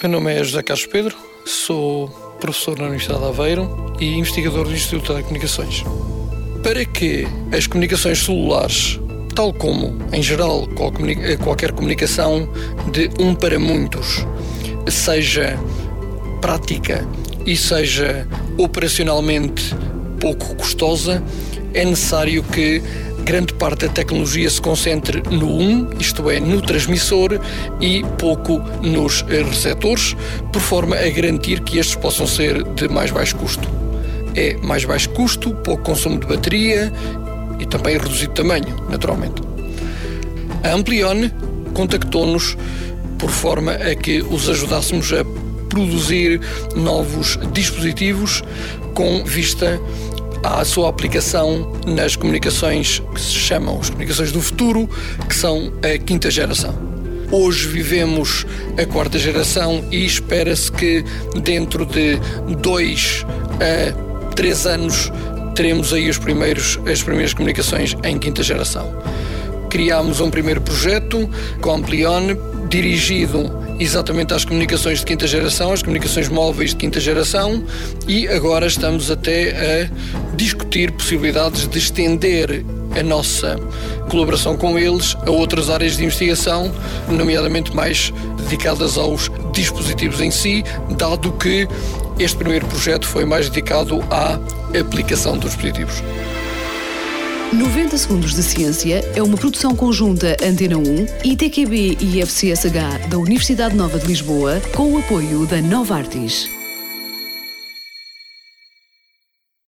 meu nome é José Carlos Pedro, sou professor na Universidade de Aveiro e investigador do Instituto de Telecomunicações. Para que as comunicações celulares, tal como, em geral, qualquer comunicação de um para muitos, seja prática e seja operacionalmente pouco custosa, é necessário que grande parte da tecnologia se concentre no isto é, no transmissor, e pouco nos receptores, por forma a garantir que estes possam ser de mais baixo custo. É mais baixo custo, pouco consumo de bateria e também reduzido tamanho, naturalmente. A Amplion contactou-nos por forma a que os ajudássemos a produzir novos dispositivos com vista à sua aplicação nas comunicações que se chamam as comunicações do futuro, que são a quinta geração. Hoje vivemos a quarta geração e espera-se que dentro de 2 a 3 anos teremos aí as primeiras comunicações em quinta geração. Criámos um primeiro projeto com a Amplion, dirigido exatamente às comunicações de quinta geração, às comunicações móveis de quinta geração, e agora estamos até a discutir possibilidades de estender a nossa colaboração com eles a outras áreas de investigação, nomeadamente mais dedicadas aos dispositivos em si, dado que este primeiro projeto foi mais dedicado à aplicação dos dispositivos. 90 Segundos de Ciência é uma produção conjunta Antena 1, ITQB e FCSH da Universidade Nova de Lisboa, com o apoio da Novartis.